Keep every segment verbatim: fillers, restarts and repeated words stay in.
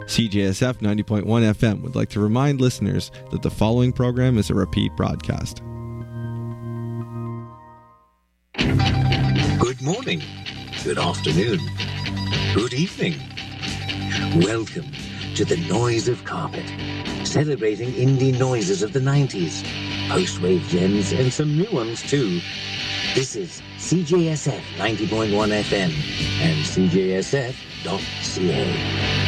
C J S F ninety point one F M would like to remind listeners that the following program is a repeat broadcast. Good morning, good afternoon, good evening. Welcome to the Noise of Carpet, celebrating indie noises of the nineties, post-wave gems and some new ones too. This is C J S F ninety point one F M and C J S F dot C A.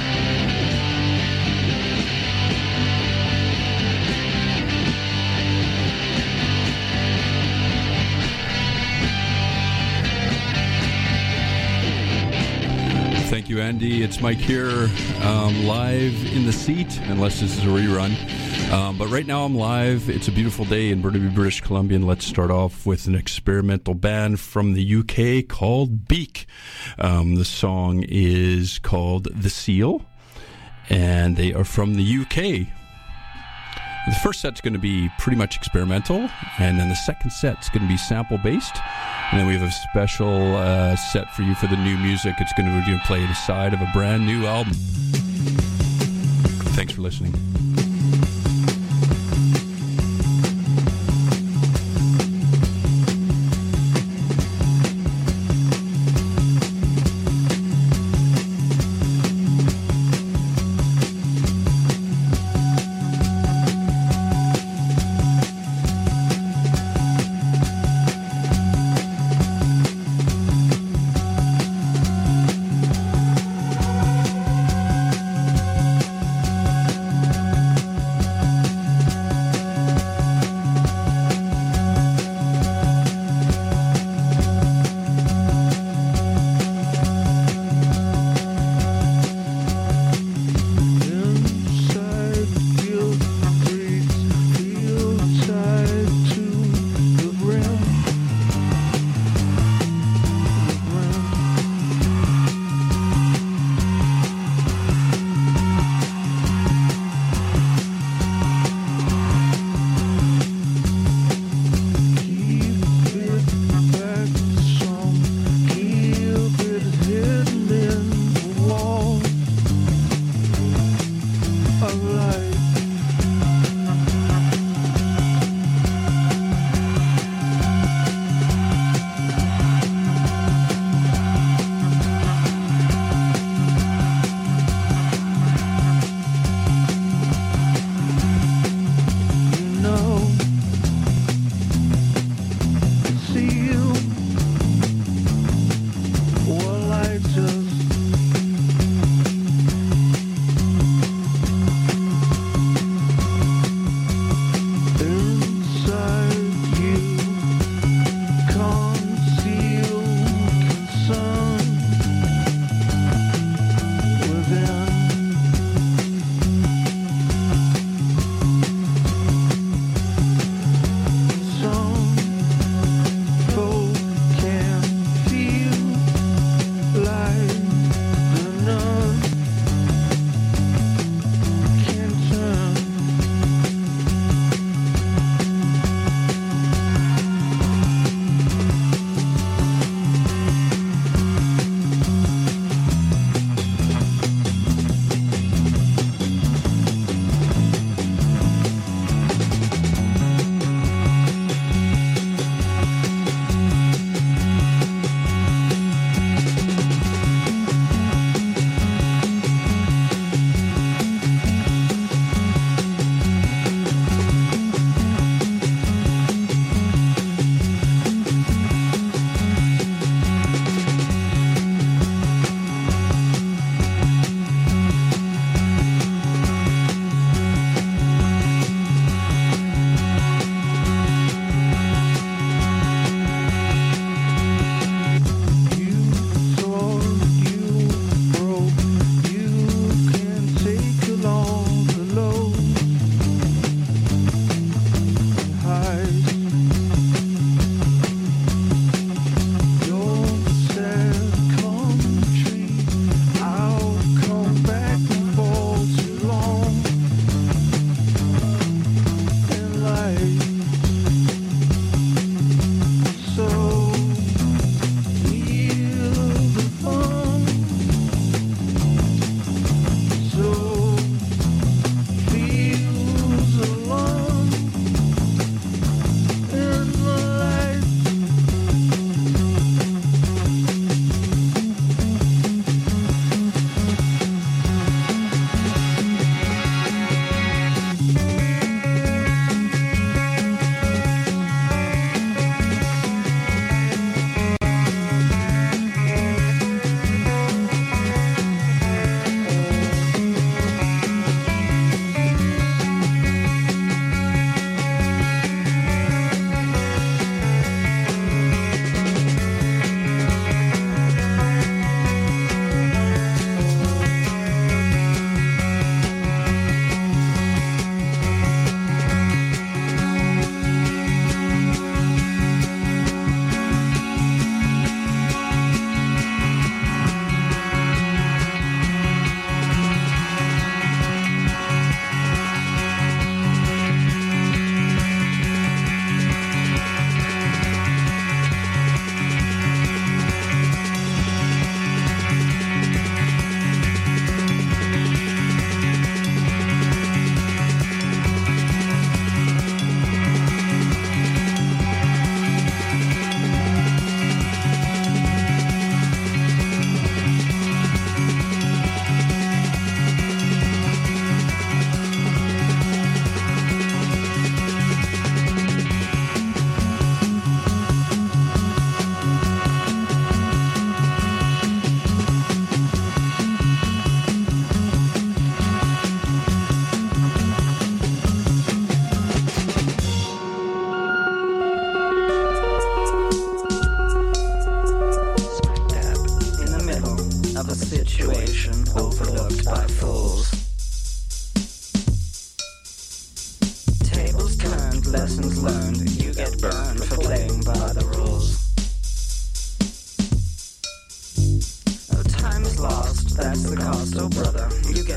Thank you, Andy. It's Mike here, um, live in the seat, unless this is a rerun. Um, but right now I'm live. It's a beautiful day in Burnaby, British Columbia, and let's start off with an experimental band from the U K called Beak. Um, the song is called The Seal, and they are from the U K. The first set's going to be pretty much experimental, and then the second set's going to be sample-based. And then we have a special uh, set for you for the new music. It's going to be played aside of a brand new album. Thanks for listening.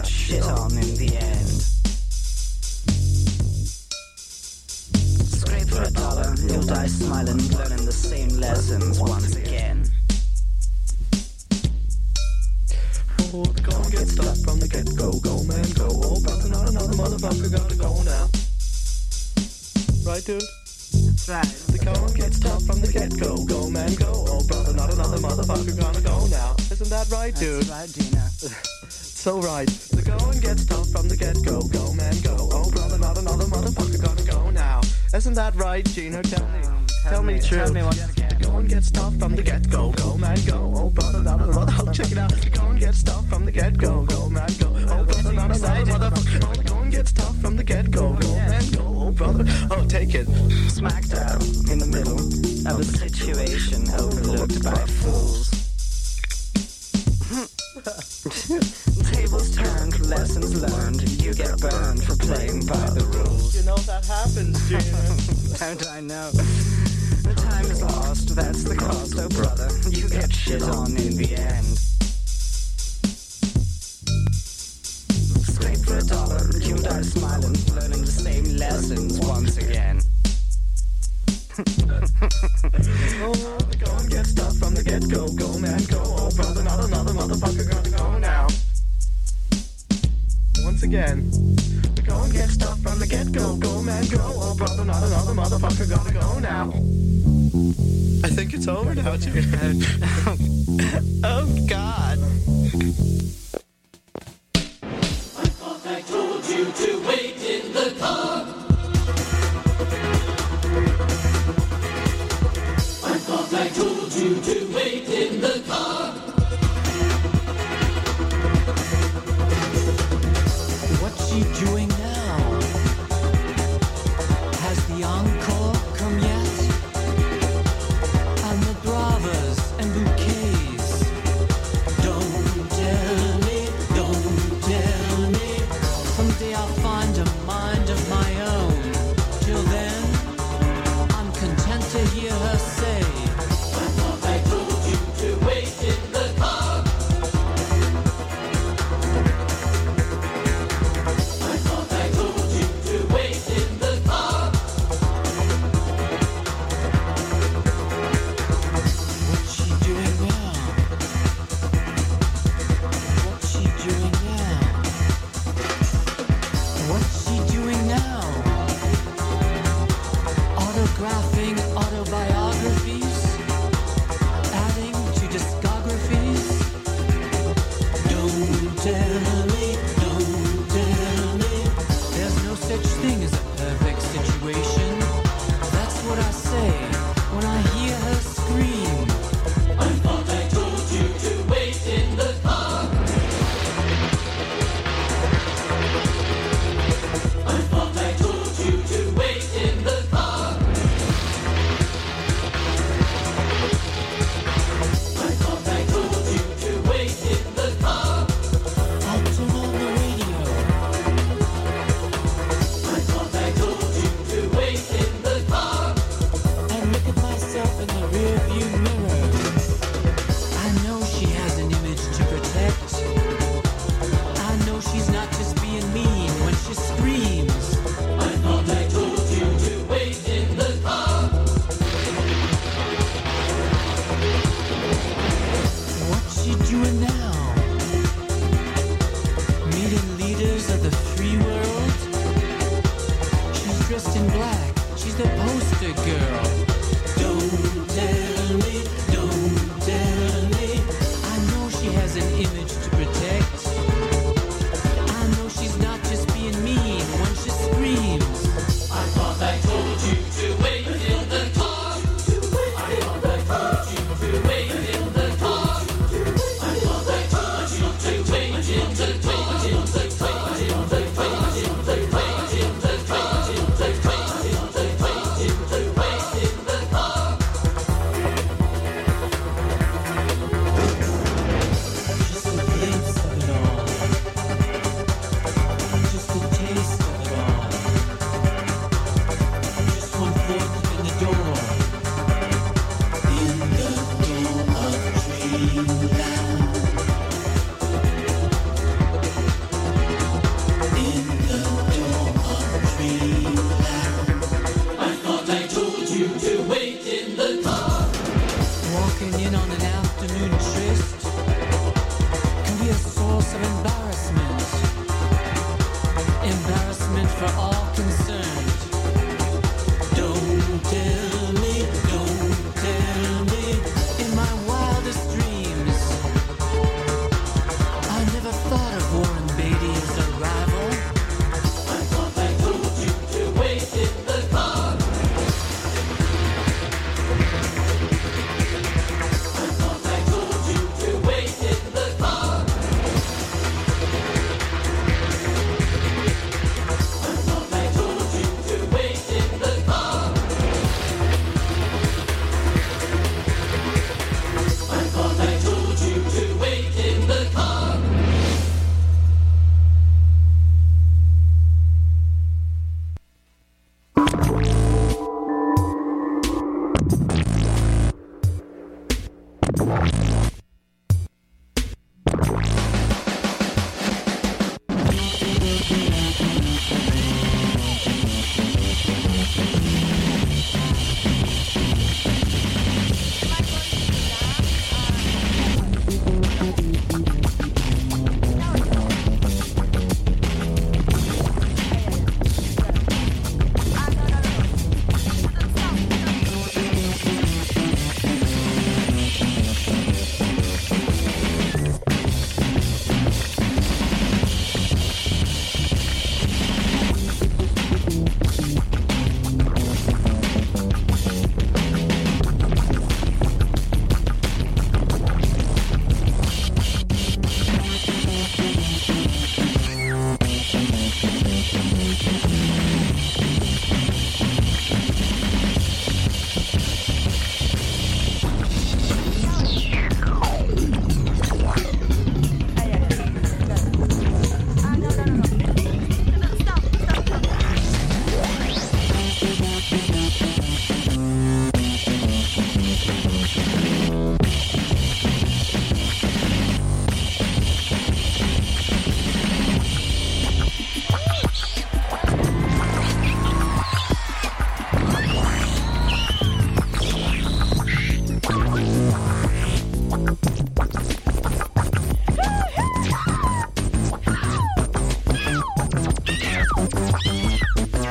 shit on in the end. Scrape for a dollar, you'll die smiling, learning the same lessons once again. Oh, the going get stuck from the get-go, go man, go. Oh, brother, not another motherfucker, gotta go now. Right, dude? That's right. The going gets tough from the get-go, go man, go. Oh, brother, not another motherfucker, gonna go now. Isn't that right, dude? That's right, Gina. So right. The going gets tough from the get-go, go man, go. Oh, brother, not another motherfucker, gonna go now. Isn't that right, Gina? Tell me. Tell, Tell me, me true. Tell me once again. Go and get stuff from the get-go, go man, go. Oh, brother, not another, oh, check it out. Go and get stuff from the get-go, go man, go. Oh, brother, not another motherfucker. Oh, go and get stuff from the get-go, go man, go. Oh, brother, oh, take it. Smack dab in the middle of a situation overlooked by fools. Tables turned, lessons learned. You get burned for playing by the rules. You know that happens, Gina. Don't I know? The time is lost, that's the cost, oh brother. You get shit on in the end. Scrape for a dollar, you'll die smiling, learning the same lessons once again. Oh, go and get stuff from the get-go, go man, go. Oh, brother, not another motherfucker, gotta go now. Once again. Go and get stuff from the get-go, go man, go. Oh, brother, not another motherfucker, gotta go now. I think it's over now, too. Oh, God. I thought I told you to wait in the car. I thought I told you to wait in the car. What's she doing now? Has the encore come yet? And the bravas and bouquets. Don't tell me, don't tell me. Someday I'll find a mind of my own. Till then, I'm content to hear her say, I thought I told you to wait in the car. I thought I told you to wait in the car. what's she doing now? What's she doing now? What's she doing now? Autographing autobiographies? Adding to discographies? Don't tell me, don't tell me. There's no such thing as a perfect situation. That's what I say when I hear her scream. I thought I told you to wait in the car. I thought I told you to wait in the car. I thought I told you to wait in the car. I'll turn on the radio. I thought I told you to wait in the car. And look at myself in the rearview mirror. I know she has an image to protect. I know she's not just being mean when she screams. I thought I told you to wait in the car. What's she doing now? Meeting leaders of the free world? She's dressed in black. She's the poster girl. Don't tell me, don't tell me. I know she has an image to protect. I know she's not just being mean when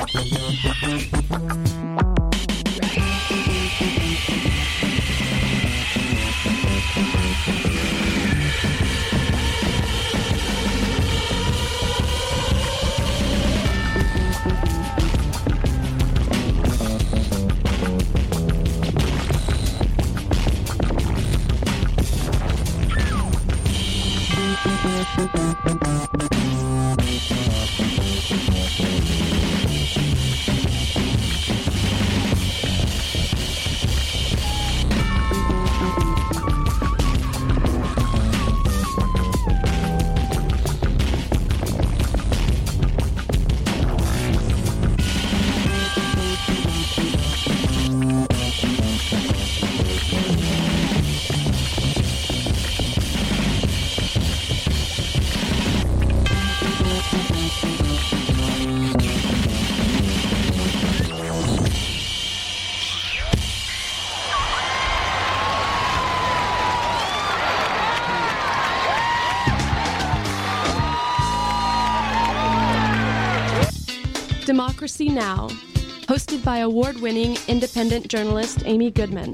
Democracy Now!, hosted by award-winning independent journalist Amy Goodman.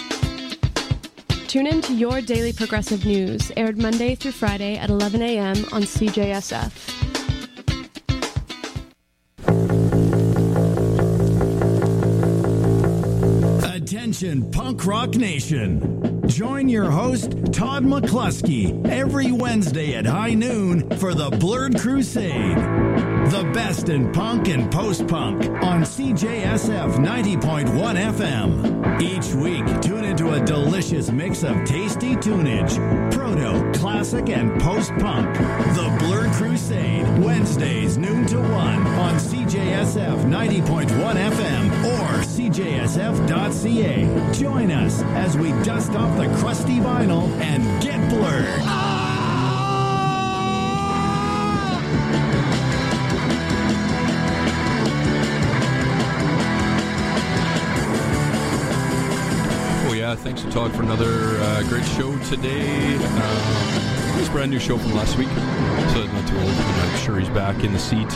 Tune in to Your Daily Progressive News, aired Monday through Friday at eleven a.m. on C J S F. Attention, Punk Rock Nation. Join your host, Todd McCluskey, every Wednesday at high noon for the Blurred Crusade. The best in punk and post-punk on C J S F ninety point one F M. Each week, tune into a delicious mix of tasty tunage, proto, classic, and post-punk. The Blurred Crusade, Wednesdays, noon to one on C J S F ninety point one F M or C J S F dot C A. Join us as we dust off the crusty vinyl and get blurred. Thanks to Todd for another uh, great show today. Uh, this brand new show from last week, so not too old. I'm sure he's back in the seat,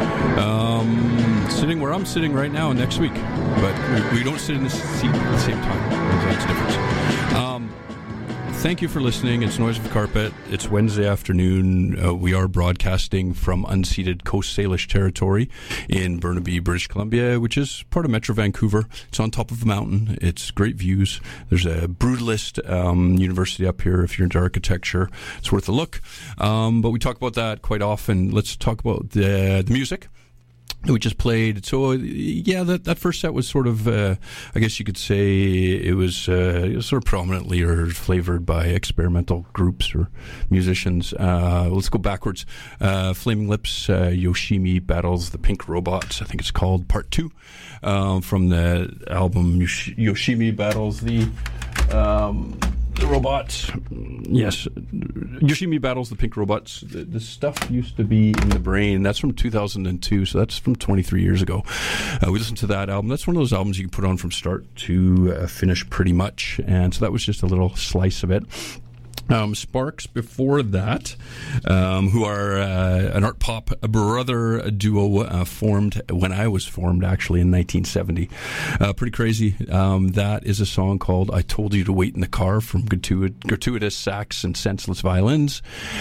um, sitting where I'm sitting right now next week. But we, we don't sit in the seat at the same time. That's different. Um, Thank you for listening. It's Noise of Carpet. It's Wednesday afternoon. Uh, we are broadcasting from unceded Coast Salish territory in Burnaby, British Columbia, which is part of Metro Vancouver. It's on top of a mountain. It's great views. There's a brutalist um, university up here. If you're into architecture, it's worth a look. Um, but we talk about that quite often. Let's talk about the, the music that we just played. So, yeah, that, that first set was sort of, uh, I guess you could say it was uh, sort of prominently or flavored by experimental groups or musicians. Uh, let's go backwards. Uh, Flaming Lips, uh, Yoshimi Battles the Pink Robots, I think it's called, part two, uh, from the album Yosh- Yoshimi Battles the... Um, The robots, yes. Yoshimi Battles the Pink Robots. The, the stuff used to be in the brain. That's from two thousand two, so that's from twenty-three years ago. Uh, we listened to that album. That's one of those albums you can put on from start to uh, finish pretty much. And so that was just a little slice of it. Um, Sparks before that, um, who are uh, an art pop brother duo uh, formed when I was formed, actually, in nineteen seventy. Uh, pretty crazy. Um, that is a song called I Told You to Wait in the Car, from gratuit- gratuitous sax and senseless violins.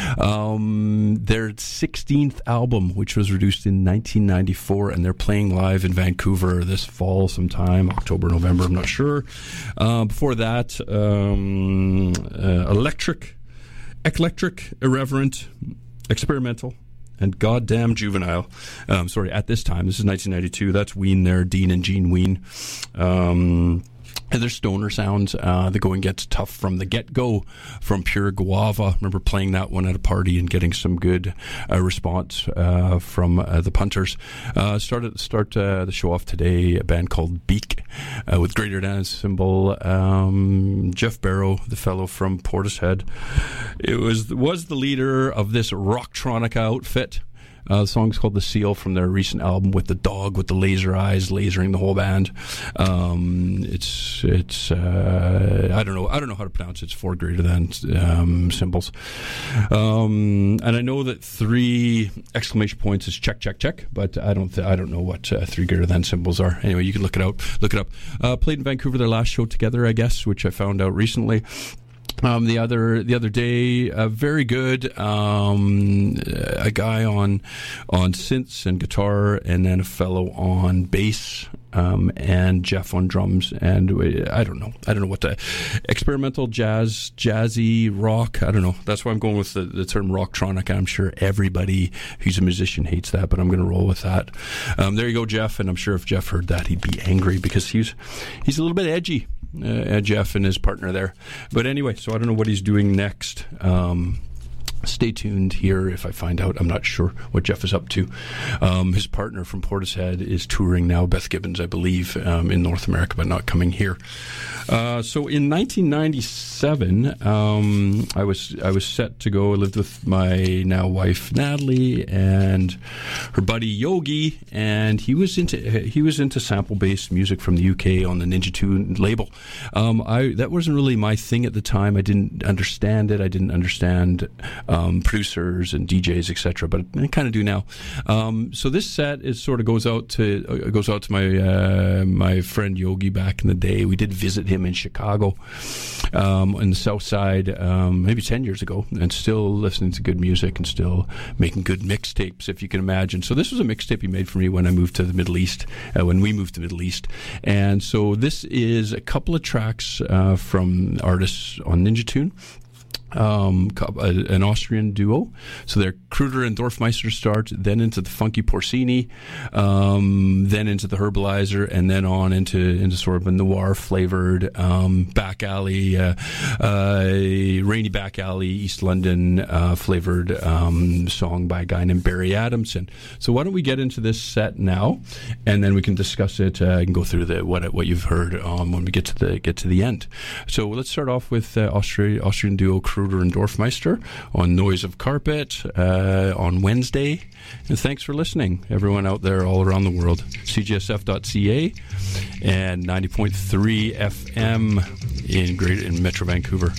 Um, their sixteenth album, which was released in nineteen ninety-four, and they're playing live in Vancouver this fall sometime, October, November, I'm not sure. Uh, before that, um, uh, Electric Eclectric, Irreverent, Experimental, and Goddamn Juvenile. Um, sorry, at this time, this is nineteen ninety-two. That's Ween there, Dean and Gene Ween. Um, and their stoner sounds. Uh, the going gets tough from the get-go, from Pure Guava. I remember playing that one at a party and getting some good uh, response uh, from uh, the punters. Uh, started start uh, the show off today, a band called Beak, uh, with Greater Than as symbol. Um, Jeff Barrow, the fellow from Portishead, it was was the leader of this Rocktronica outfit. Uh, the song's called The Seal from their recent album with the dog with the laser eyes, lasering the whole band. Um, it's it's uh, I don't know I don't know how to pronounce it. It's four greater than um, symbols. Um, and I know that three exclamation points is check check check, but I don't th- I don't know what uh, three greater than symbols are. Anyway, you can look it out. Look it up. Uh, played in Vancouver their last show together, I guess, which I found out recently. Um, the other the other day, uh, very good. Um, a guy on on synths and guitar, and then a fellow on bass, um, and Jeff on drums. And I don't know, I don't know what the experimental jazz, jazzy rock. I don't know. That's why I'm going with the, the term rocktronic. I'm sure everybody who's a musician hates that, but I'm going to roll with that. Um, there you go, Jeff. And I'm sure if Jeff heard that, he'd be angry because he's he's a little bit edgy. Uh, Jeff and his partner there. But anyway, so I don't know what he's doing next. Um, stay tuned here if I find out. I'm not sure what Jeff is up to. Um, his partner from Portishead is touring now, Beth Gibbons, I believe, um, in North America, but not coming here. Uh, so in nineteen ninety-seven, um, I was I was set to go. I lived with my now wife Natalie and her buddy Yogi, and he was into he was into sample based music from the U K on the Ninja Tune label. Um, I that wasn't really my thing at the time. I didn't understand it. I didn't understand um, producers and D Js, et cetera. But I kind of do now. Um, so this set is sort of goes out to uh, goes out to my uh, my friend Yogi back in the day. We did visit him in Chicago, um, in the South Side, um, maybe ten years ago, and still listening to good music and still making good mixtapes, if you can imagine. So this was a mixtape he made for me when I moved to the Middle East, uh, when we moved to the Middle East. And so this is a couple of tracks uh, from artists on Ninja Tune. Um, an Austrian duo. So they're Kruder and Dorfmeister start, then into the Funky Porcini, um, then into the Herbalizer, and then on into into sort of a noir flavored um, back alley, uh, uh, rainy back alley, East London uh, flavored um, song by a guy named Barry Adamson. So why don't we get into this set now, and then we can discuss it. Uh, I can go through the what what you've heard um, when we get to the get to the end. So let's start off with uh, Austria, Austrian duo Kruder and Dorfmeister on Noise of Carpet uh, on Wednesday. And thanks for listening, everyone out there all around the world. C G S F dot C A and ninety point three F M in Great in Metro Vancouver.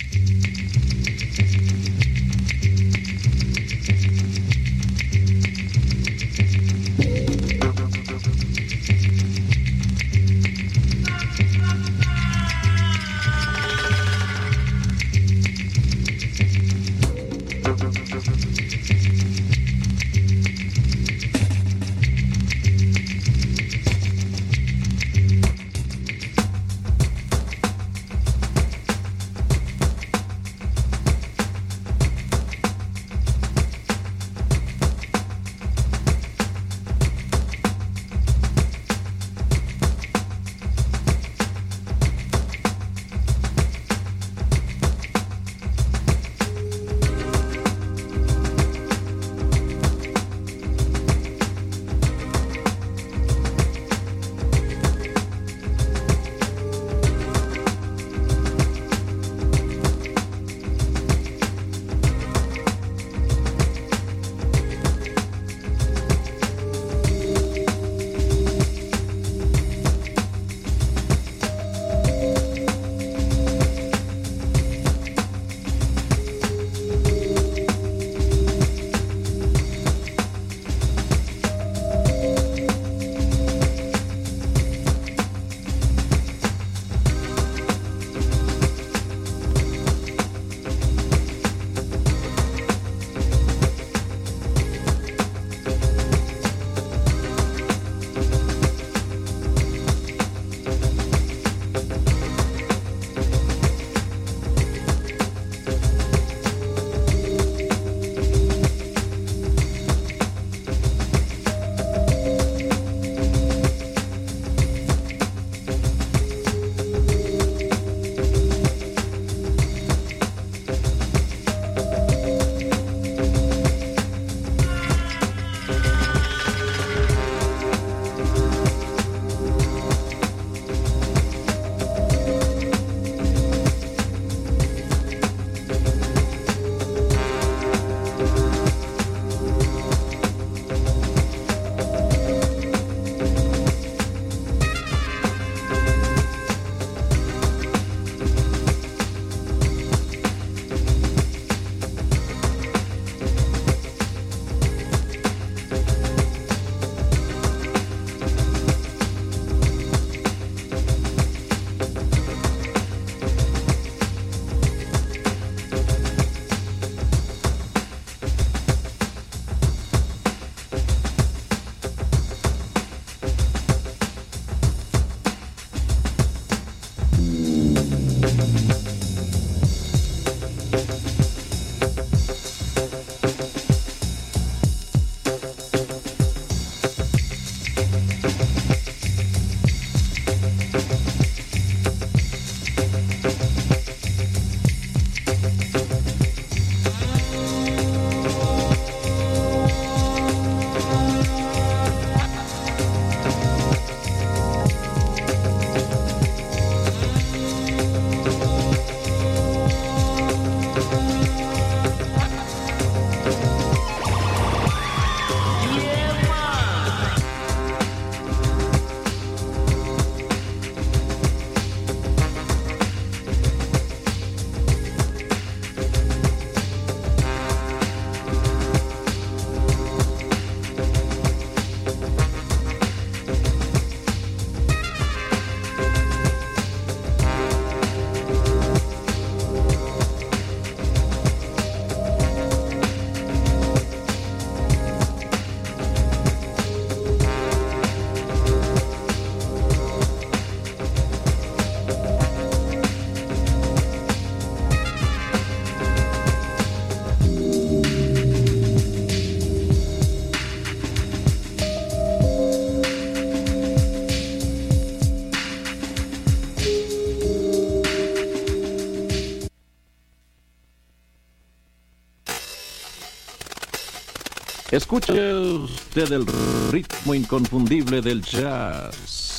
Escuche usted el ritmo inconfundible del jazz.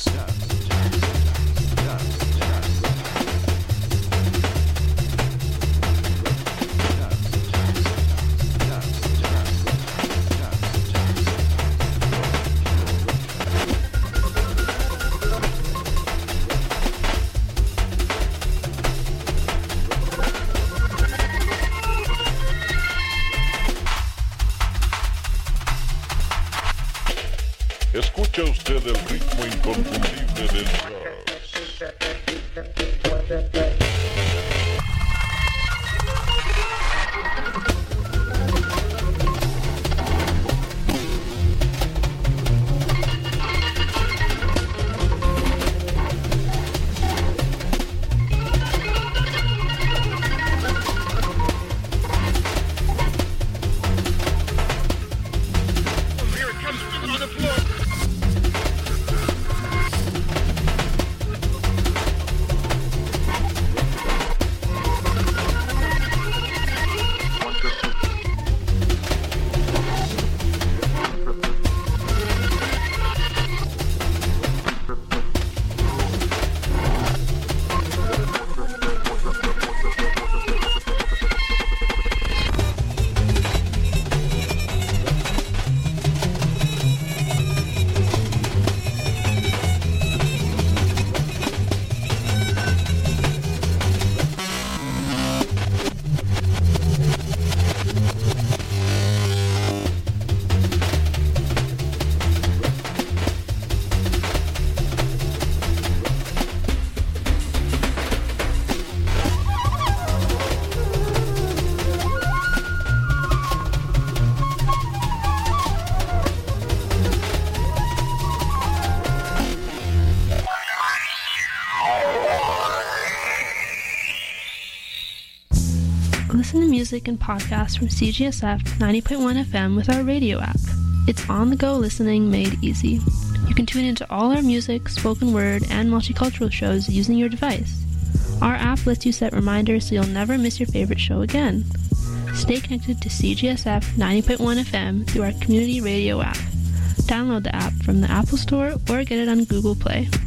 Escucha usted el ritmo inconfundible del jazz. Listen to music and podcasts from C G S F ninety point one F M with our radio app. It's on-the-go listening made easy. You can tune into all our music, spoken word, and multicultural shows using your device. Our app lets you set reminders so you'll never miss your favorite show again. Stay connected to C G S F ninety point one F M through our community radio app. Download the app from the Apple Store or get it on Google Play.